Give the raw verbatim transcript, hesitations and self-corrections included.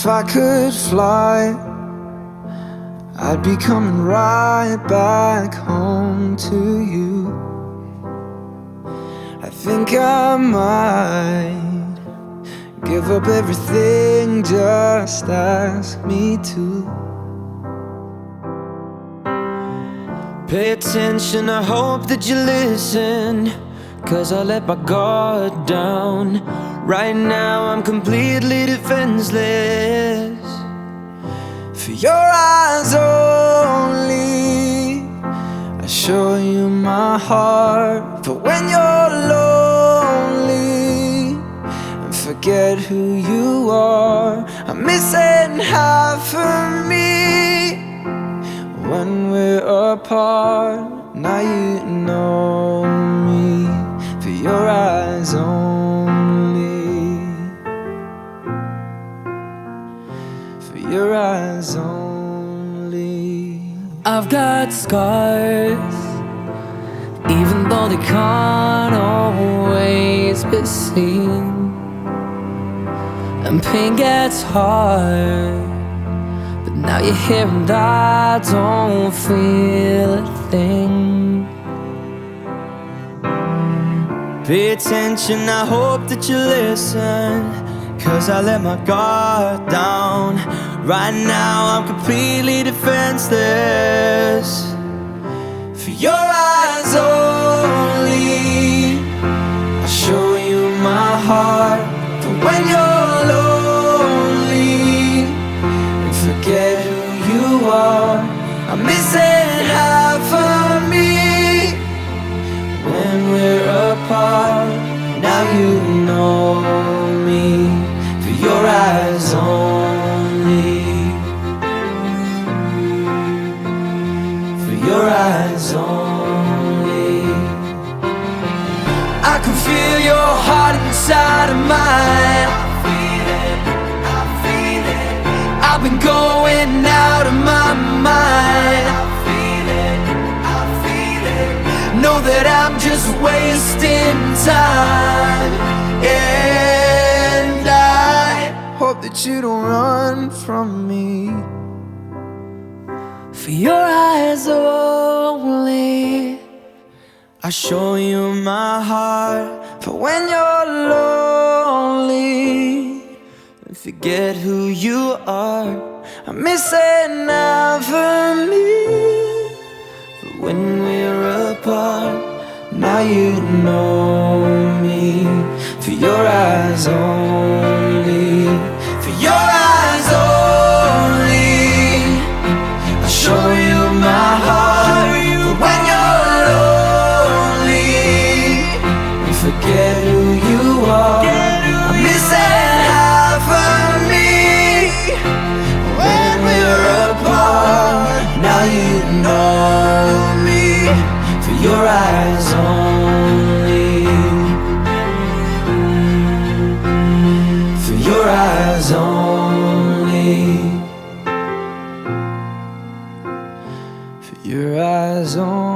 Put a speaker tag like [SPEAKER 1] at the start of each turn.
[SPEAKER 1] If I could fly, I'd be coming right back home to you. I think I might give up everything, just ask me to. Pay attention, I hope that you listen, 'cause I let my guard down. Right now I'm completely defenseless. For your eyes only, I show you my heart. But when you're lonely and forget who you are, I'm missing half of me when we're apart. Now you know me for your eyes only, for your eyes only.
[SPEAKER 2] I've got scars, even though they can't always be seen, and pain gets hard, but now you're here and I don't feel a thing.
[SPEAKER 1] Pay attention, I hope that you listen, 'cause I let my guard down. Right now I'm completely defenseless. For your eyes only, I show you my heart. But when you're lonely and forget who you are, I'm missing half of me when we're apart. Now you know me for your eyes only, for your eyes only. I can feel your heart inside of mine. I feel it, I feel it. I've been going out of my mind. I feel it, I feel it. Know that I'm just wasting time, and I hope that you don't run from me.
[SPEAKER 2] For your eyes only,
[SPEAKER 1] I show you my heart. For when you're lonely and forget who you are, I'm missing half of me. But when we're apart, now you know me for your eyes only, for your eyes only. I show you my heart. But when you're lonely and forget who you are, I'm missing half of me when we're apart. Now you know me for your eyes only, for your eyes only, for your eyes only.